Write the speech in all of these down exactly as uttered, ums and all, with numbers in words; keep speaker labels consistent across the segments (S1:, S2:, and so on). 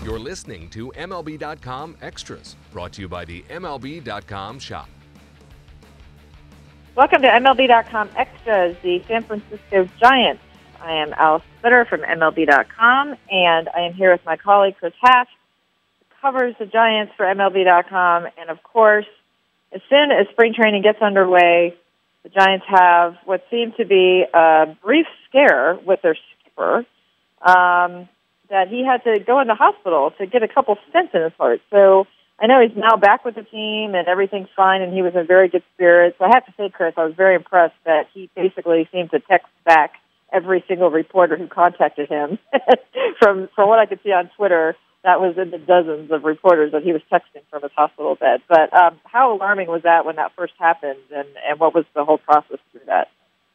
S1: You're listening to M L B dot com Extras, brought to you by the M L B dot com shop.
S2: Welcome to M L B dot com Extras, the San Francisco Giants. I am Alice Splitter from M L B dot com, and I am here with my colleague Chris Haff, who covers the Giants for M L B dot com. And, of course, as soon as spring training gets underway, the Giants have what seemed to be a brief scare with their skipper, um, that he had to go into hospital to get a couple stents in his heart. So I know he's now back with the team and everything's fine, and he was in very good spirits. I have to say, Chris, I was very impressed that he basically seemed to text back every single reporter who contacted him. from from what I could see on Twitter, that was in the dozens of reporters that he was texting from his hospital bed. But um, how alarming was that when that first happened, and, and what was the whole process through that?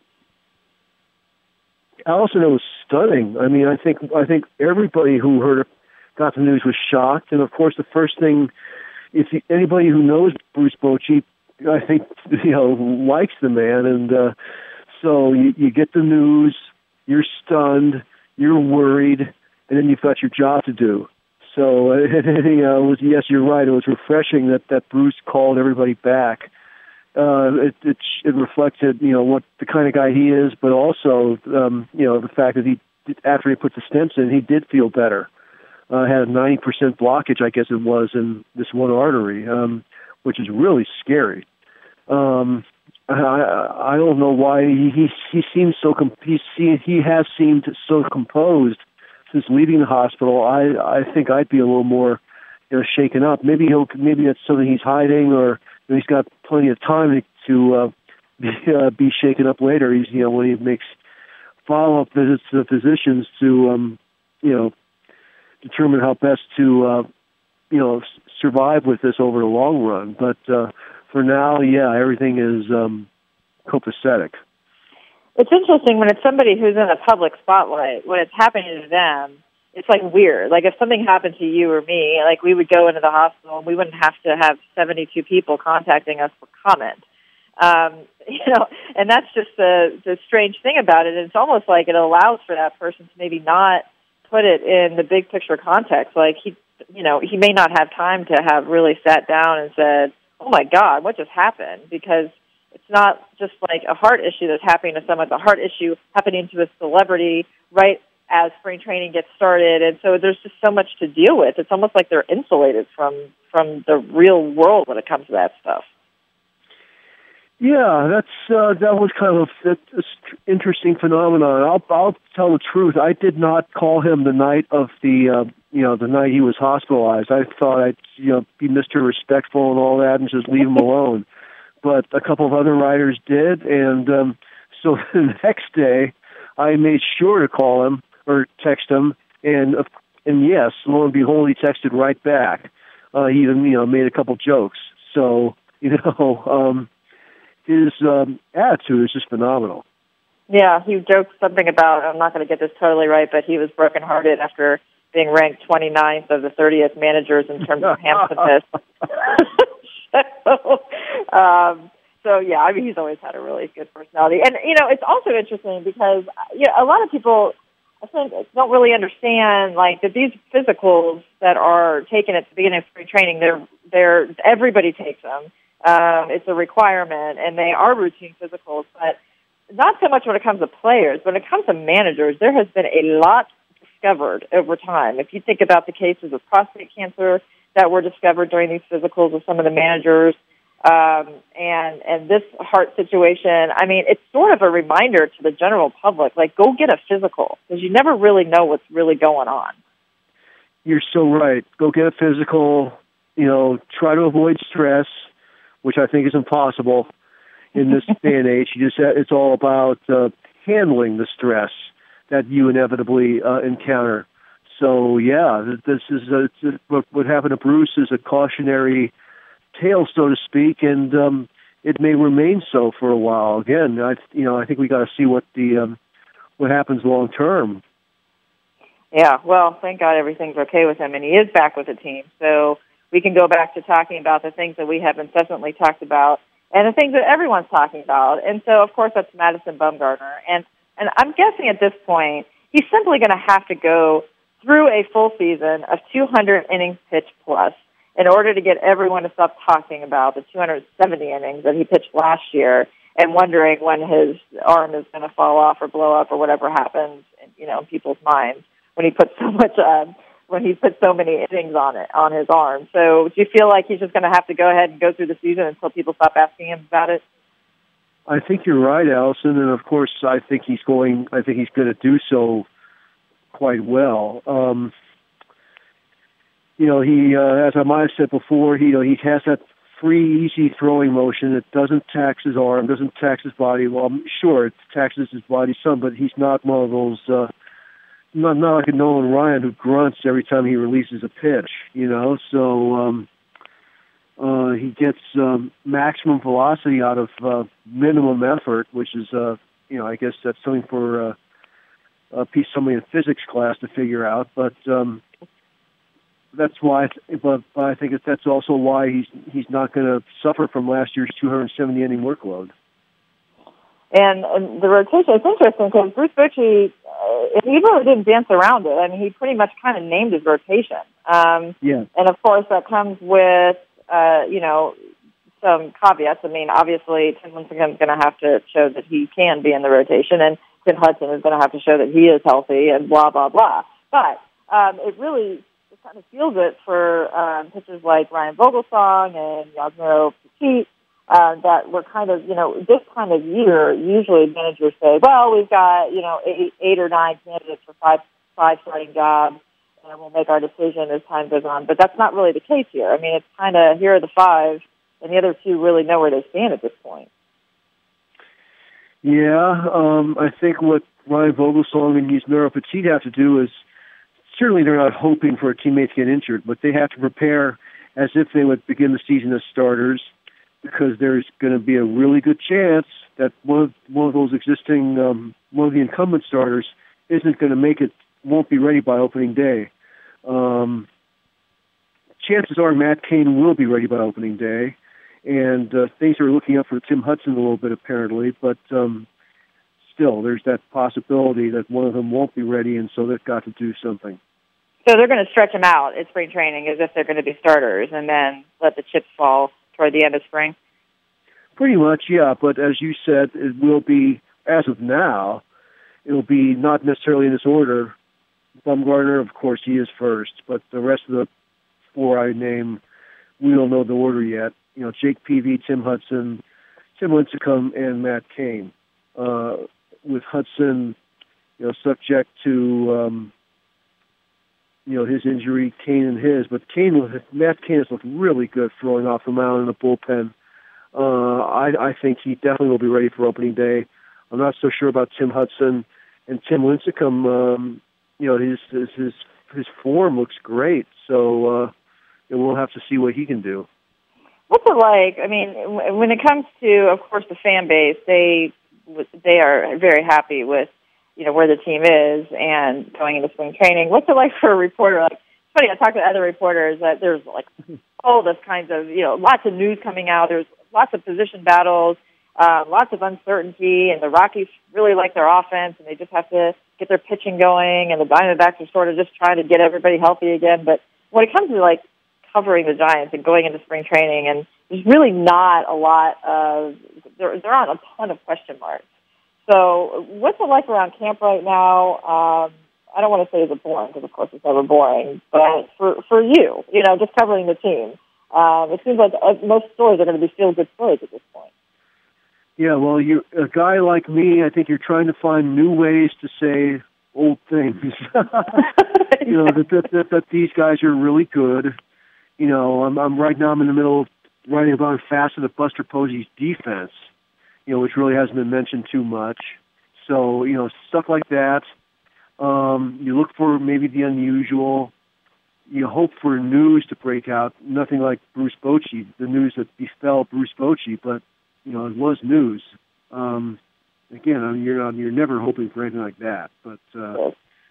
S3: Allison, it was stunning. I mean, I think I think everybody who heard it, got the news was shocked. And, of course, the first thing, if you, anybody who knows Bruce Bochy, I think, you know, likes the man. And uh, so you, you get the news, you're stunned, you're worried, and then you've got your job to do. So, you know, it was, yes, you're right. It was refreshing that, that Bruce called everybody back. Uh, it, it it reflected, you know, what the kind of guy he is, but also, um, you know, the fact that he, after he put the stents in, he did feel better. Uh, had a ninety percent blockage, I guess it was, in this one artery, um, which is really scary. Um, I, I don't know why he he, he seems so com- he he has seemed so composed since leaving the hospital. I I think I'd be a little more, you know, shaken up. Maybe he'll maybe it's something he's hiding, or you know, he's got plenty of time to uh, be, uh, be shaken up later. He's you know when he makes follow up visits to the physicians to um, you know. determine how best to, uh, you know, survive with this over the long run. But uh, for now, yeah, everything is um, copacetic.
S2: It's interesting when it's somebody who's in a public spotlight, when it's happening to them, it's like weird. Like if something happened to you or me, like we would go into the hospital and we wouldn't have to have seventy-two people contacting us for comment. Um, you know, and that's just the, the strange thing about it. It's almost like it allows for that person to maybe not put it in the big picture context. Like he, you know, he may not have time to have really sat down and said, "Oh my God, what just happened?" Because it's not just like a heart issue that's happening to someone; it's a heart issue happening to a celebrity right as spring training gets started, and so there's just so much to deal with. It's almost like they're insulated from from the real world when it comes to that stuff.
S3: Yeah, that's uh, that was kind of an interesting phenomenon. I'll I'll tell the truth. I did not call him the night of the uh, you know the night he was hospitalized. I thought I'd you know be Mister Respectful and all that and just leave him alone. But a couple of other writers did, and um, so the next day I made sure to call him or text him, and uh, and yes, lo and behold, he texted right back. Uh, he even you know made a couple jokes. So you know. Um, His um, attitude is just phenomenal.
S2: Yeah, he joked something about, I'm not going to get this totally right, but he was brokenhearted after being ranked twenty-ninth of the thirtieth managers in terms of handsomeness. so, um, so, yeah, I mean, he's always had a really good personality. And, you know, it's also interesting because, you know, a lot of people, I think, don't really understand, like, that these physicals that are taken at the beginning of spring training, they're, they're everybody takes them. Um, it's a requirement, and they are routine physicals, but not so much when it comes to players. When it comes to managers, there has been a lot discovered over time. If you think about the cases of prostate cancer that were discovered during these physicals with some of the managers, um, and and this heart situation, I mean, it's sort of a reminder to the general public, like, go get a physical, because you never really know what's really going on.
S3: You're so right. Go get a physical, you know, try to avoid stress, which I think is impossible in this day and age. You just it's all about uh, handling the stress that you inevitably uh, encounter. So yeah, this is a, what, what happened to Bruce is a cautionary tale, so to speak, and um, it may remain so for a while. Again, I you know I think we got to see what the um, what happens long term.
S2: Yeah, well, thank God everything's okay with him, and he is back with the team. So we can go back to talking about the things that we have incessantly talked about and the things that everyone's talking about. And so, of course, that's Madison Bumgarner. And and I'm guessing at this point, he's simply going to have to go through a full season of two hundred innings pitched plus in order to get everyone to stop talking about the two hundred seventy innings that he pitched last year and wondering when his arm is going to fall off or blow up or whatever happens, in, you know, in people's minds when he puts so much, uh, when he puts so many innings on it, on his arm. So do you feel like he's just going to have to go ahead and go through the season until people stop asking him about it?
S3: I think you're right, Allison, and of course, I think he's going. I think he's going to do so quite well. Um, you know, he, uh, as I might have said before, he, you know, he has that free, easy throwing motion. It doesn't tax his arm, doesn't tax his body. Well, I'm sure it taxes his body some, but he's not one of those. Uh, not not like a Nolan Ryan who grunts every time he releases a pitch. You know, so. Um, Uh, he gets um, maximum velocity out of uh, minimum effort, which is, uh, you know, I guess that's something for uh, a piece somebody in physics class to figure out. But um, that's why. But I think that's also why he's he's not going to suffer from last year's two hundred seventy inning workload.
S2: And, and the rotation, it's interesting because Bruce Bochy, uh, he really didn't dance around it. I mean, he pretty much kind of named his rotation. Um,
S3: yeah.
S2: And of course, that comes with. Uh, you know, some caveats. I mean, obviously, Tim Lincecum is going to have to show that he can be in the rotation, and Tim Hudson is going to have to show that he is healthy, and blah, blah, blah. But um, it really it kind of feels it for um, pitchers like Ryan Vogelsong and Yasmiro Petit uh, that were kind of, you know, this kind of year, usually managers say, well, we've got, you know, eight, eight or nine candidates for five, five starting jobs, and we'll make our decision as time goes on. But that's not really the case here. I mean, it's kind of, here are the five, and the other two really know where they stand at this point.
S3: Yeah, um, I think what Ryan Vogelsong and Yasmiro Petit have to do is, certainly they're not hoping for a teammate to get injured, but they have to prepare as if they would begin the season as starters, because there's going to be a really good chance that one of, one of those existing, um, one of the incumbent starters isn't going to make it, won't be ready by opening day. Um, chances are Matt Cain will be ready by opening day, and uh, things are looking up for Tim Hudson a little bit apparently, but um, still there's that possibility that one of them won't be ready, and so they've got to do something.
S2: So they're going to stretch them out at spring training as if they're going to be starters and then let the chips fall toward the end of spring?
S3: Pretty much, yeah, but as you said, it will be, as of now, it will be not necessarily in this order. Bumgarner, of course, he is first, but the rest of the four I name, we don't know the order yet. You know, Jake Peavy, Tim Hudson, Tim Lincecum, and Matt Cain. Uh, with Hudson, you know, subject to, um, you know, his injury, Cain and his, but Cain, Matt Cain has looked really good throwing off the mound in the bullpen. Uh, I, I think he definitely will be ready for opening day. I'm not so sure about Tim Hudson and Tim Lincecum. Um, you know, his, his his his form looks great, so uh, we'll have to see what he can do.
S2: What's it like? I mean, when it comes to, of course, the fan base, they they are very happy with, you know, where the team is and going into spring training. What's it like for a reporter? Like, it's funny, I talked to other reporters that there's like all this kinds of, you know, lots of news coming out. There's lots of position battles, uh, lots of uncertainty, and the Rockies really like their offense, and they just have to get their pitching going, and the Diamondbacks are sort of just trying to get everybody healthy again. But when it comes to, like, covering the Giants and going into spring training, and there's really not a lot of, there, there aren't a ton of question marks. So what's it like around camp right now? Um, I don't want to say is it boring, because of course it's never boring, but for, for you, you know, just covering the team, um, it seems like most stories are going to be feel-good stories at this point.
S3: Yeah, well, you a guy like me, I think you're trying to find new ways to say old things. you know, that, that, that, that these guys are really good. You know, I'm, I'm right now I'm in the middle of writing about a facet of Buster Posey's defense, you know, which really hasn't been mentioned too much. So, you know, stuff like that. Um, you look for maybe the unusual. You hope for news to break out. Nothing like Bruce Bochy, the news that befell Bruce Bochy, but you know, it was news. Um, again, I mean, you're not, you're never hoping for anything like that. But uh,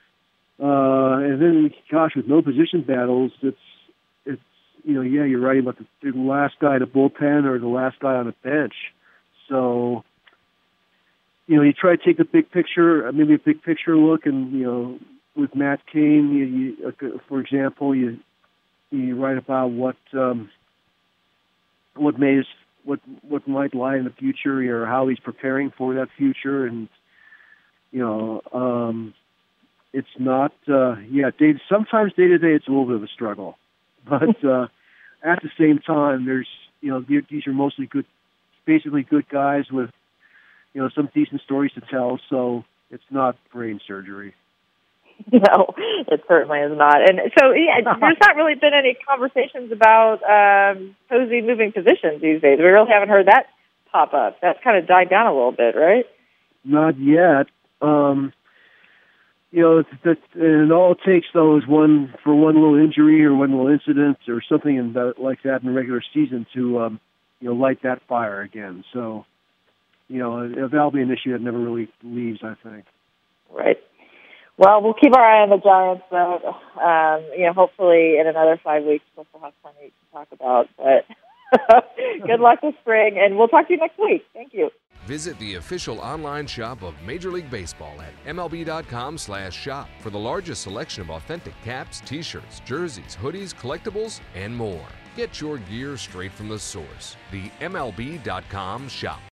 S3: uh, and then, gosh, with no position battles, it's it's you know, yeah, you're right about the, the last guy in the bullpen or the last guy on the bench. So, you know, you try to take the big picture, maybe a big picture look, and you know, with Matt Cain, you, you, for example, you you write about what um, what may what what might lie in the future, or how he's preparing for that future, and you know, um, it's not. Uh, yeah, day, sometimes day to day, it's a little bit of a struggle, but uh, at the same time, there's you know these are mostly good, basically good guys with you know some decent stories to tell. So it's not brain surgery.
S2: No, it certainly is not. And so, yeah, there's not really been any conversations about um, Posey moving positions these days. We really haven't heard that pop up. That's kind of died down a little bit, right?
S3: Not yet. Um, you know, it's, it's, and all it takes, though, is one for one little injury or one little incident or something in the, like that in the regular season to, um, you know, light that fire again. So, you know, that'll be an issue that never really leaves, I think.
S2: Right. Well, we'll keep our eye on the Giants, though. Um, you know, hopefully in another five weeks we'll have plenty to talk about. But good luck this spring, and we'll talk to you next week. Thank you.
S1: Visit the official online shop of Major League Baseball at M L B dot com slash shop for the largest selection of authentic caps, t-shirts, jerseys, hoodies, collectibles, and more. Get your gear straight from the source. The M L B dot com shop.